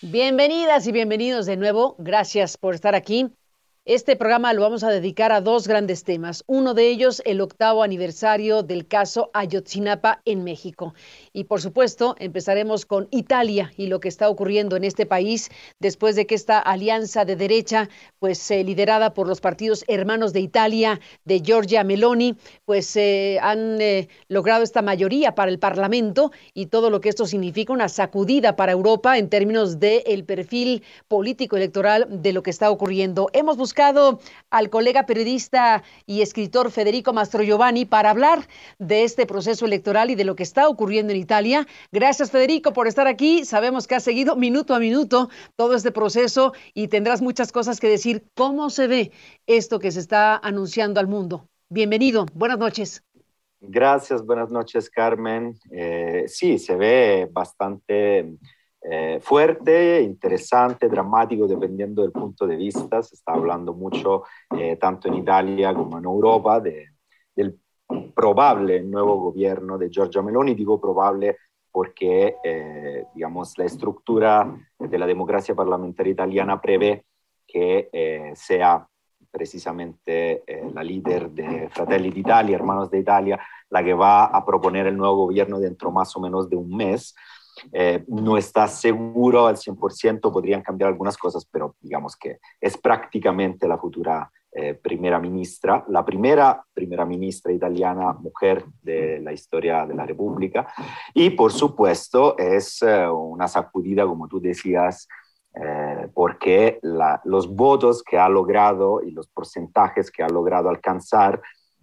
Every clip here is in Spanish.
Bienvenidas y bienvenidos de nuevo. Gracias por estar aquí. Este programa lo vamos a dedicar a dos grandes temas. Uno de ellos, el 8º aniversario del caso Ayotzinapa en México. Y por supuesto, empezaremos con Italia y lo que está ocurriendo en este país después de que esta alianza de derecha, pues liderada por los partidos Hermanos de Italia, de Giorgia Meloni, pues han logrado esta mayoría para el Parlamento y todo lo que esto significa, una sacudida para Europa en términos del perfil político electoral de lo que está ocurriendo. Hemos buscado al colega periodista y escritor Federico Mastrogiovanni para hablar de este proceso electoral y de lo que está ocurriendo en Italia. Gracias, Federico, por estar aquí. Sabemos que has seguido minuto a minuto todo este proceso y tendrás muchas cosas que decir. ¿Cómo se ve esto que se está anunciando al mundo? Bienvenido, buenas noches. Gracias, buenas noches, Carmen. Sí, se ve bastante fuerte, interesante, dramático, dependiendo del punto de vista. Se está hablando mucho, tanto en Italia como en Europa, del probable nuevo gobierno de Giorgia Meloni. Digo probable porque, digamos, la estructura de la democracia parlamentaria italiana prevé que sea precisamente la líder de Fratelli d'Italia, Hermanos de Italia, la que va a proponer el nuevo gobierno dentro más o menos de un mes. No está seguro al 100%, podrían cambiar algunas cosas, pero digamos que es prácticamente la futura primera ministra, la primera ministra italiana mujer de la historia de la República. Y por supuesto es una sacudida, como tú decías, porque los votos que ha logrado y los porcentajes que ha logrado alcanzar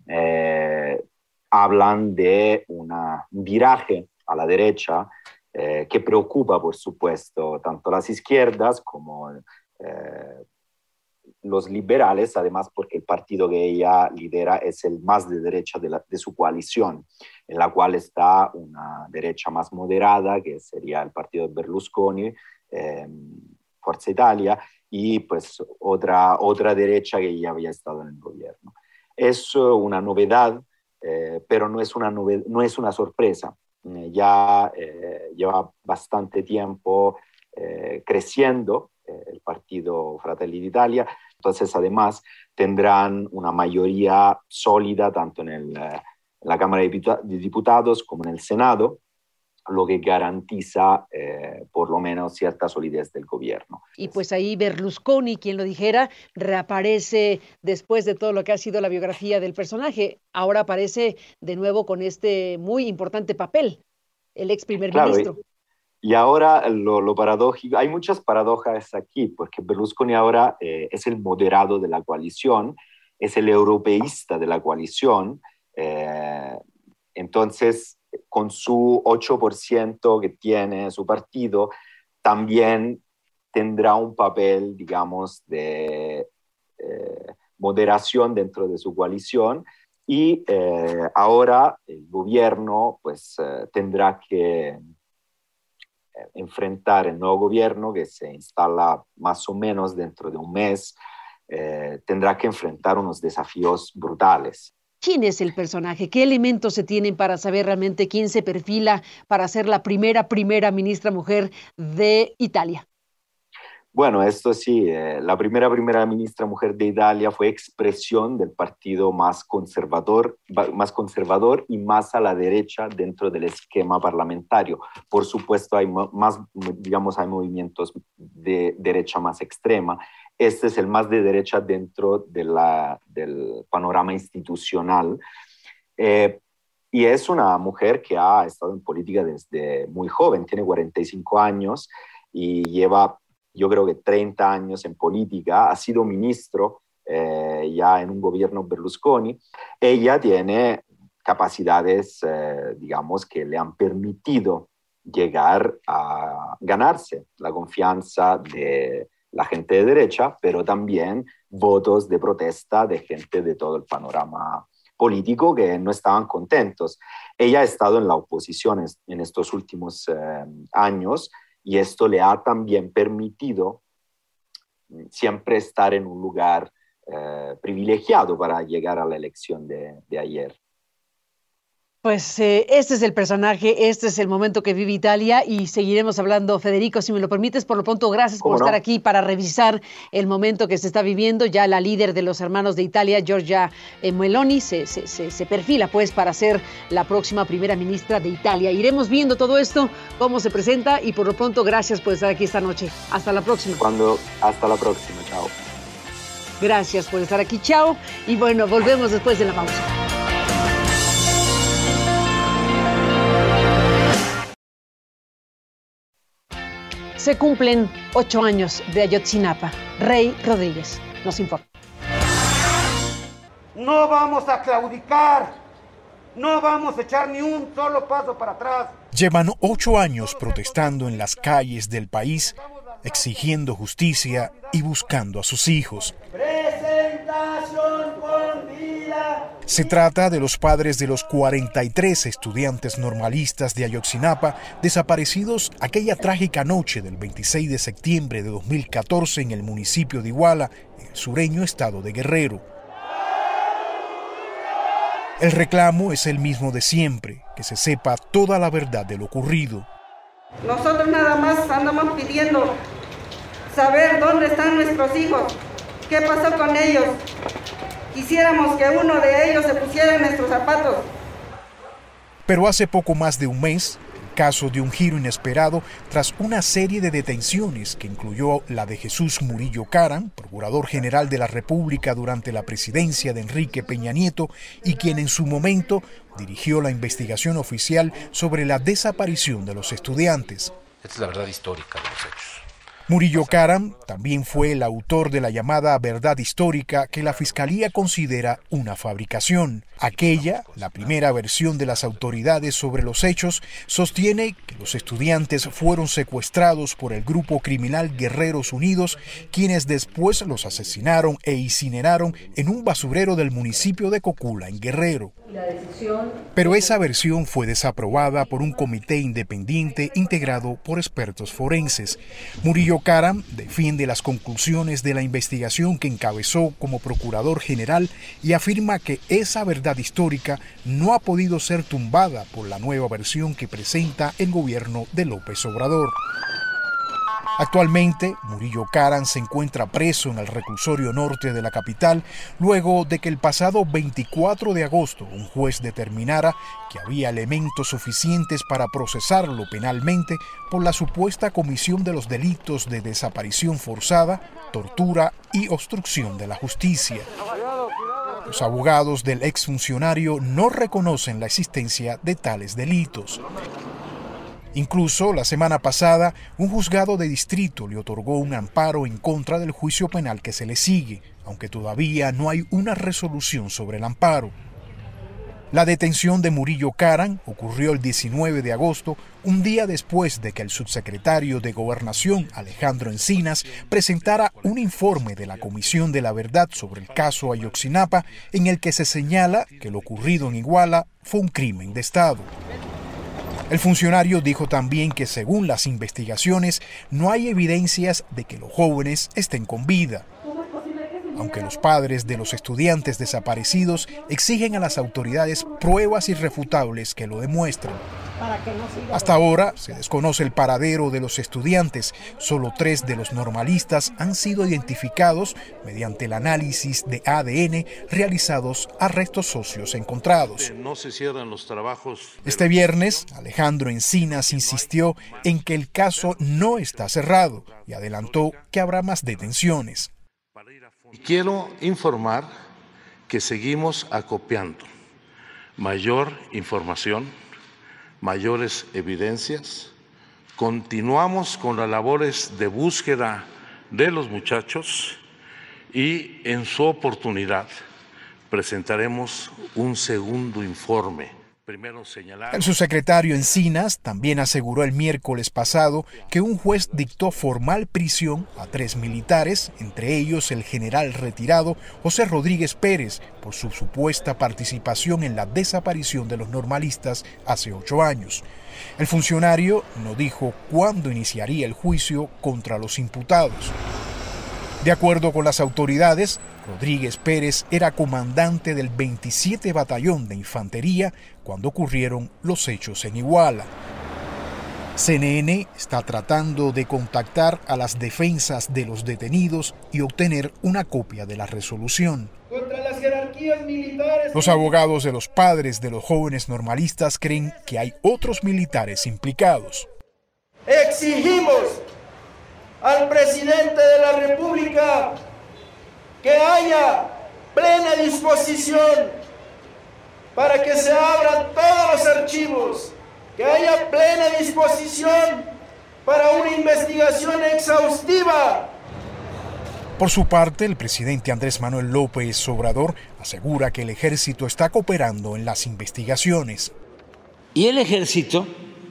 hablan de un viraje a la derecha que preocupa, por supuesto, tanto las izquierdas como los liberales, además porque el partido que ella lidera es el más de derecha de su coalición, en la cual está una derecha más moderada, que sería el partido de Berlusconi, Forza Italia, y pues otra derecha que ya había estado en el gobierno. Es una novedad, pero no es una sorpresa. Ya lleva bastante tiempo creciendo el partido Fratelli d'Italia, entonces además tendrán una mayoría sólida tanto en la Cámara de Diputados como en el Senado, lo que garantiza por lo menos cierta solidez del gobierno. Y pues ahí Berlusconi, quien lo dijera, reaparece después de todo lo que ha sido la biografía del personaje. Ahora aparece de nuevo con este muy importante papel, el ex primer Claro, ministro. y ahora lo paradójico, hay muchas paradojas aquí, porque Berlusconi ahora es el moderado de la coalición, es el europeísta de la coalición, eh, entonces con su 8% que tiene su partido, también tendrá un papel, digamos, de moderación dentro de su coalición y ahora el gobierno pues tendrá que enfrentar el nuevo gobierno que se instala más o menos dentro de un mes, tendrá que enfrentar unos desafíos brutales. ¿Quién es el personaje? ¿Qué elementos se tienen para saber realmente quién se perfila para ser la primera ministra mujer de Italia? Bueno, esto sí, la primera ministra mujer de Italia fue expresión del partido más conservador y más a la derecha dentro del esquema parlamentario. Por supuesto, hay más, digamos, hay movimientos de derecha más extrema. Este es el más de derecha dentro del panorama institucional. Eh, y es una mujer que ha estado en política desde muy joven, tiene 45 años y lleva, yo creo que 30 años en política, ha sido ministro ya en un gobierno Berlusconi. Ella tiene capacidades, digamos, que le han permitido llegar a ganarse la confianza de la gente de derecha, pero también votos de protesta de gente de todo el panorama político que no estaban contentos. Ella ha estado en la oposición en estos últimos años y esto le ha también permitido siempre estar en un lugar privilegiado para llegar a la elección de ayer. Pues este es el personaje, este es el momento que vive Italia y seguiremos hablando, Federico, si me lo permites. Por lo pronto, gracias por estar aquí para revisar el momento que se está viviendo. Ya la líder de los hermanos de Italia, Giorgia Meloni, se perfila pues para ser la próxima primera ministra de Italia. Iremos viendo todo esto, cómo se presenta y por lo pronto, gracias por estar aquí esta noche. Hasta la próxima. Hasta la próxima, chao. Gracias por estar aquí, chao. Y bueno, volvemos después de la pausa. Se cumplen 8 años de Ayotzinapa. Rey Rodríguez nos informa. No vamos a claudicar, no vamos a echar ni un solo paso para atrás. Llevan 8 años protestando en las calles del país, exigiendo justicia y buscando a sus hijos. Presentación con vida. Se trata de los padres de los 43 estudiantes normalistas de Ayotzinapa desaparecidos aquella trágica noche del 26 de septiembre de 2014 en el municipio de Iguala, en el sureño estado de Guerrero. El reclamo es el mismo de siempre, que se sepa toda la verdad de lo ocurrido. Nosotros nada más andamos pidiendo saber dónde están nuestros hijos, qué pasó con ellos. Quisiéramos que uno de ellos se pusiera en nuestros zapatos. Pero hace poco más de un mes, el caso dio un giro inesperado tras una serie de detenciones que incluyó la de Jesús Murillo Caram, procurador general de la República durante la presidencia de Enrique Peña Nieto y quien en su momento dirigió la investigación oficial sobre la desaparición de los estudiantes. Esta es la verdad histórica de los hechos. Murillo Caram también fue el autor de la llamada verdad histórica que la Fiscalía considera una fabricación. Aquella, la primera versión de las autoridades sobre los hechos, sostiene que los estudiantes fueron secuestrados por el grupo criminal Guerreros Unidos, quienes después los asesinaron e incineraron en un basurero del municipio de Cocula, en Guerrero. Pero esa versión fue desaprobada por un comité independiente integrado por expertos forenses. Murillo Caram defiende las conclusiones de la investigación que encabezó como procurador general y afirma que esa verdad histórica no ha podido ser tumbada por la nueva versión que presenta el gobierno de López Obrador. Actualmente, Murillo Caram se encuentra preso en el reclusorio norte de la capital luego de que el pasado 24 de agosto un juez determinara que había elementos suficientes para procesarlo penalmente por la supuesta comisión de los delitos de desaparición forzada, tortura y obstrucción de la justicia. Los abogados del exfuncionario no reconocen la existencia de tales delitos. Incluso la semana pasada, un juzgado de distrito le otorgó un amparo en contra del juicio penal que se le sigue, aunque todavía no hay una resolución sobre el amparo. La detención de Murillo Caram ocurrió el 19 de agosto, un día después de que el subsecretario de Gobernación, Alejandro Encinas, presentara un informe de la Comisión de la Verdad sobre el caso Ayotzinapa, en el que se señala que lo ocurrido en Iguala fue un crimen de Estado. El funcionario dijo también que según las investigaciones no hay evidencias de que los jóvenes estén con vida. Aunque los padres de los estudiantes desaparecidos exigen a las autoridades pruebas irrefutables que lo demuestren. Hasta ahora se desconoce el paradero de los estudiantes. Solo 3 de los normalistas han sido identificados mediante el análisis de ADN realizados a restos óseos encontrados. No se cierran los trabajos. Este viernes, Alejandro Encinas insistió en que el caso no está cerrado y adelantó que habrá más detenciones. Quiero informar que seguimos acopiando mayor información, mayores evidencias. Continuamos con las labores de búsqueda de los muchachos y en su oportunidad presentaremos un segundo informe. El subsecretario Encinas también aseguró el miércoles pasado que un juez dictó formal prisión a 3 militares, entre ellos el general retirado José Rodríguez Pérez, por su supuesta participación en la desaparición de los normalistas hace 8 años. El funcionario no dijo cuándo iniciaría el juicio contra los imputados. De acuerdo con las autoridades, Rodríguez Pérez era comandante del 27 Batallón de Infantería cuando ocurrieron los hechos en Iguala. CNN está tratando de contactar a las defensas de los detenidos y obtener una copia de la resolución. Contra las jerarquías militares. Los abogados de los padres de los jóvenes normalistas creen que hay otros militares implicados. Exigimos al presidente de la República que haya plena disposición para que se abran todos los archivos, que haya plena disposición para una investigación exhaustiva. Por su parte, el presidente Andrés Manuel López Obrador asegura que el ejército está cooperando en las investigaciones. Y el ejército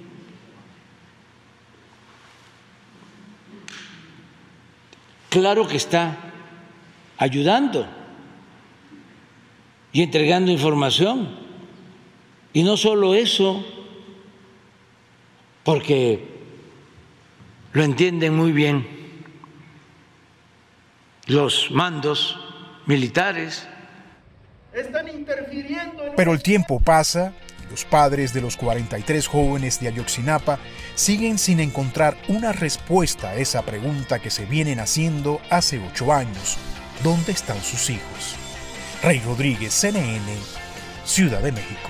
claro que está ayudando y entregando información. Y no solo eso, porque lo entienden muy bien los mandos militares. Están interfiriendo en... Pero el tiempo pasa y los padres de los 43 jóvenes de Ayotzinapa siguen sin encontrar una respuesta a esa pregunta que se vienen haciendo hace 8 años. ¿Dónde están sus hijos? Rey Rodríguez, CNN, Ciudad de México.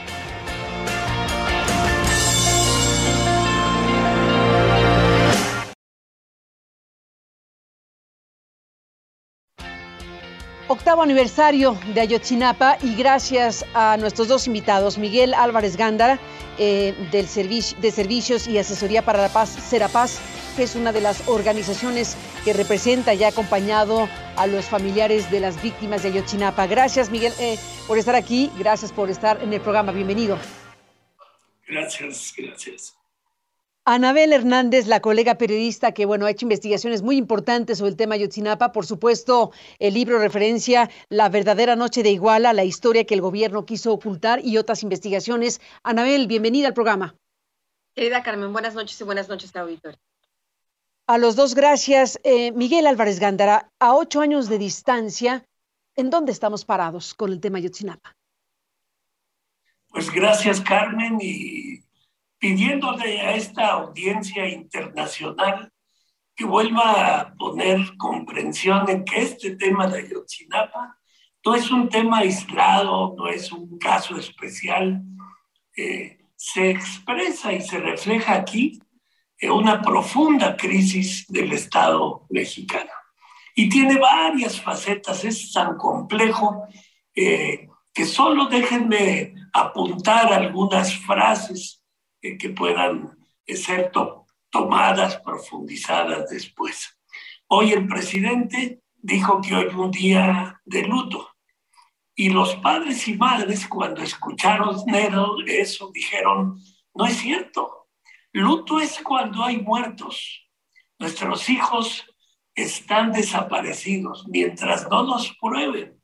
Octavo aniversario de Ayotzinapa y gracias a nuestros dos invitados, Miguel Álvarez Gándara, de Servicios y Asesoría para la Paz, Serapaz, que es una de las organizaciones que representa y ha acompañado a los familiares de las víctimas de Ayotzinapa. Gracias, Miguel, por estar aquí, gracias por estar en el programa, bienvenido. Gracias, gracias. Anabel Hernández, la colega periodista que, ha hecho investigaciones muy importantes sobre el tema Ayotzinapa. Por supuesto, el libro referencia La verdadera noche de Iguala, la historia que el gobierno quiso ocultar y otras investigaciones. Anabel, bienvenida al programa. Querida Carmen, buenas noches y buenas noches, auditorio. A los dos, gracias. Miguel Álvarez Gándara, a 8 años de distancia, ¿en dónde estamos parados con el tema Ayotzinapa? Pues gracias, Carmen, y pidiéndole a esta audiencia internacional que vuelva a poner comprensión en que este tema de Ayotzinapa no es un tema aislado, no es un caso especial, se expresa y se refleja aquí una profunda crisis del Estado mexicano. Y tiene varias facetas, es tan complejo que solo déjenme apuntar algunas frases que puedan ser tomadas, profundizadas después. Hoy el presidente dijo que hoy es un día de luto. Y los padres y madres, cuando escucharon eso, dijeron, no es cierto. Luto es cuando hay muertos. Nuestros hijos están desaparecidos mientras no los prueben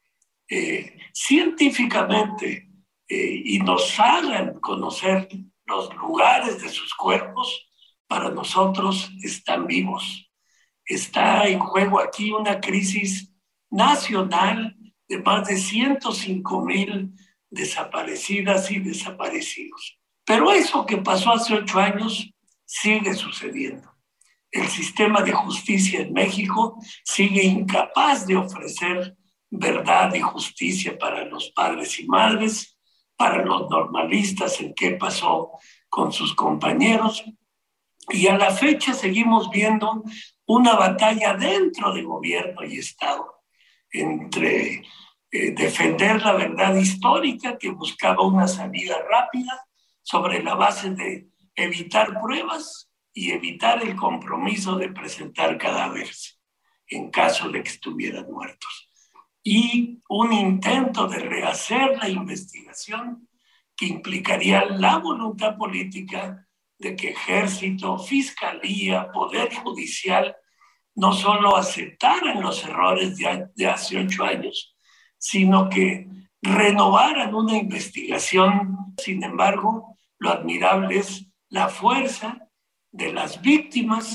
científicamente y nos hagan conocer los lugares de sus cuerpos, para nosotros están vivos. Está en juego aquí una crisis nacional de más de 105,000 desaparecidas y desaparecidos. Pero eso que pasó hace 8 años sigue sucediendo. El sistema de justicia en México sigue incapaz de ofrecer verdad y justicia para los padres y madres, para los normalistas en qué pasó con sus compañeros. Y a la fecha seguimos viendo una batalla dentro de gobierno y Estado entre defender la verdad histórica que buscaba una salida rápida sobre la base de evitar pruebas y evitar el compromiso de presentar cadáveres en caso de que estuvieran muertos. Y un intento de rehacer la investigación que implicaría la voluntad política de que Ejército, Fiscalía, Poder Judicial no solo aceptaran los errores de hace 8 años, sino que renovaran una investigación. Sin embargo, lo admirable es la fuerza de las víctimas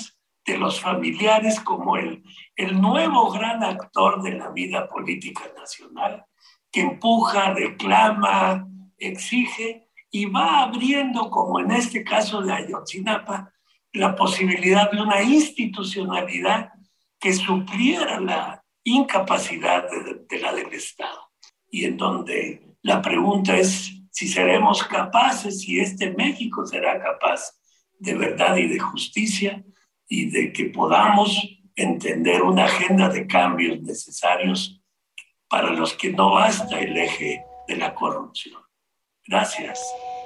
de los familiares como el nuevo gran actor de la vida política nacional, que empuja, reclama, exige y va abriendo, como en este caso de Ayotzinapa, la posibilidad de una institucionalidad que supliera la incapacidad de la del Estado. Y en donde la pregunta es si seremos capaces, si este México será capaz de verdad y de justicia, y de que podamos entender una agenda de cambios necesarios para los que no basta el eje de la corrupción. Gracias.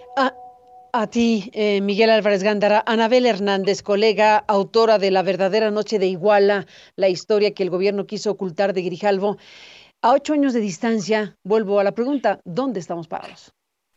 A ti, Miguel Álvarez Gándara. Anabel Hernández, colega, autora de La verdadera noche de Iguala, la historia que el gobierno quiso ocultar de Grijalvo. A 8 años de distancia, vuelvo a la pregunta, ¿dónde estamos parados?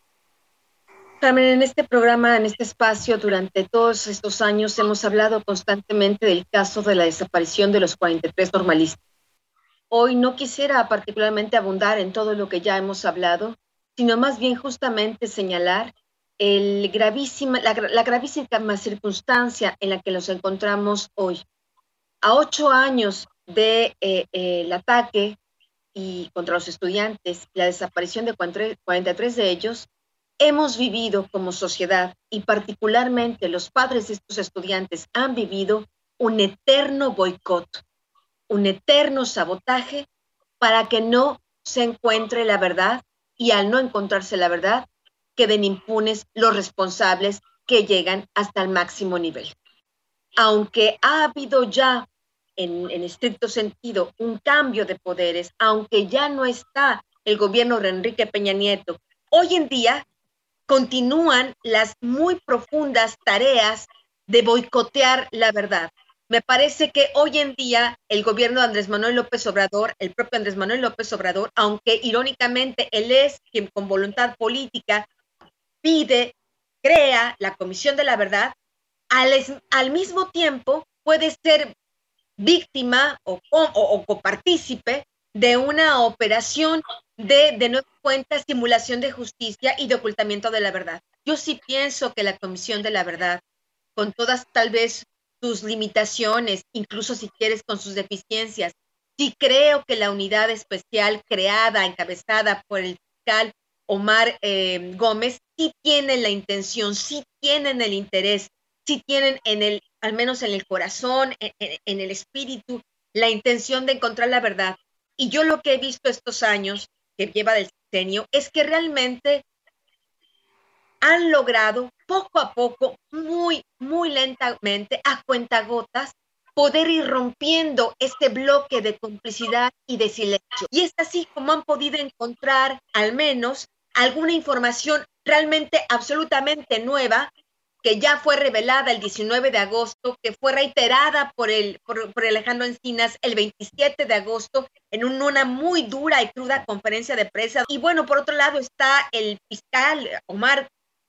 Carmen, en este programa, en este espacio, durante todos estos años hemos hablado constantemente del caso de la desaparición de los 43 normalistas. Hoy no quisiera particularmente abundar en todo lo que ya hemos hablado, sino más bien justamente señalar la gravísima circunstancia en la que nos encontramos hoy. A 8 años del ataque y contra los estudiantes, la desaparición de 43 de ellos, hemos vivido como sociedad, y particularmente los padres de estos estudiantes han vivido un eterno boicot, un eterno sabotaje para que no se encuentre la verdad, y al no encontrarse la verdad, queden impunes los responsables que llegan hasta el máximo nivel. Aunque ha habido ya, en estricto sentido, un cambio de poderes, aunque ya no está el gobierno de Enrique Peña Nieto, hoy en día continúan las muy profundas tareas de boicotear la verdad. Me parece que hoy en día el gobierno de Andrés Manuel López Obrador, el propio Andrés Manuel López Obrador, aunque irónicamente él es quien con voluntad política crea la Comisión de la Verdad, al mismo tiempo puede ser víctima o copartícipe de una operación de nueva cuenta, simulación de justicia y de ocultamiento de la verdad. Yo sí pienso que la Comisión de la Verdad, con todas tal vez sus limitaciones, incluso si quieres con sus deficiencias, sí creo que la unidad especial creada, encabezada por el fiscal Omar Gómez, sí tienen la intención, sí tienen el interés, sí tienen al menos en el corazón, en el espíritu, la intención de encontrar la verdad. Y yo lo que he visto estos años que lleva del sexenio es que realmente han logrado poco a poco, muy, muy lentamente, a cuentagotas, poder ir rompiendo este bloque de complicidad y de silencio. Y es así como han podido encontrar al menos alguna información realmente absolutamente nueva, que ya fue revelada el 19 de agosto, que fue reiterada por Alejandro Encinas el 27 de agosto en una muy dura y cruda conferencia de prensa. Y bueno, por otro lado está el fiscal Omar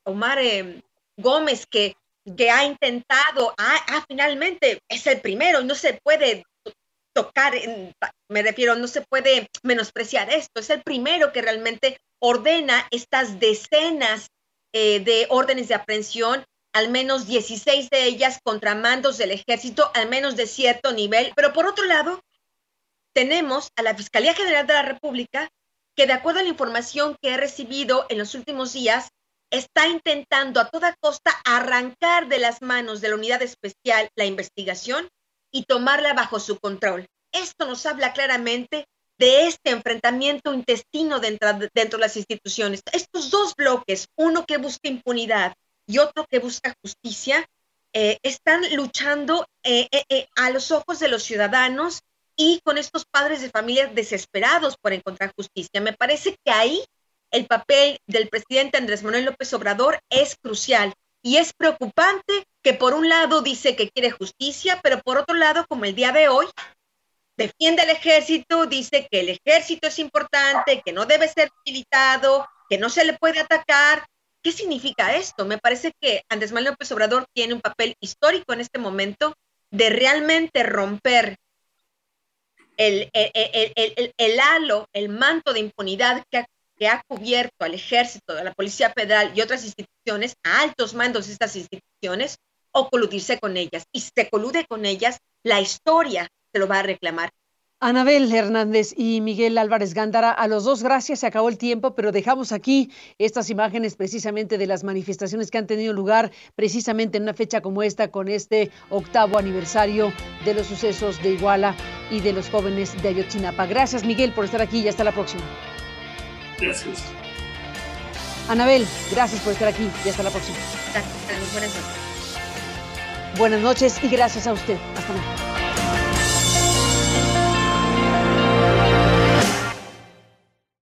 Gómez, que ha intentado, finalmente es el primero, y no se puede tocar, me refiero, no se puede menospreciar esto, es el primero que realmente ordena estas decenas de órdenes de aprehensión, al menos 16 de ellas contra mandos del ejército, al menos de cierto nivel. Pero por otro lado, tenemos a la Fiscalía General de la República, que de acuerdo a la información que he recibido en los últimos días, está intentando a toda costa arrancar de las manos de la unidad especial la investigación y tomarla bajo su control. Esto nos habla claramente de este enfrentamiento intestino dentro de las instituciones. Estos dos bloques, uno que busca impunidad y otro que busca justicia, están luchando a los ojos de los ciudadanos y con estos padres de familia desesperados por encontrar justicia. Me parece que ahí el papel del presidente Andrés Manuel López Obrador es crucial, y es preocupante que por un lado dice que quiere justicia, pero por otro lado, como el día de hoy, defiende al ejército, dice que el ejército es importante, que no debe ser debilitado, que no se le puede atacar. ¿Qué significa esto? Me parece que Andrés Manuel López Obrador tiene un papel histórico en este momento de realmente romper el halo, el manto de impunidad que ha cubierto al ejército, a la Policía Federal y otras instituciones, a altos mandos de estas instituciones, o coludirse con ellas. Y si se colude con ellas, la historia se lo va a reclamar. Anabel Hernández y Miguel Álvarez Gándara, a los dos gracias, se acabó el tiempo, pero dejamos aquí estas imágenes precisamente de las manifestaciones que han tenido lugar precisamente en una fecha como esta, con este 8º aniversario de los sucesos de Iguala y de los jóvenes de Ayotzinapa. Gracias, Miguel, por estar aquí y hasta la próxima. Gracias. Anabel, gracias por estar aquí y hasta la próxima. Gracias, buenas noches. Buenas noches y gracias a usted. Hasta luego.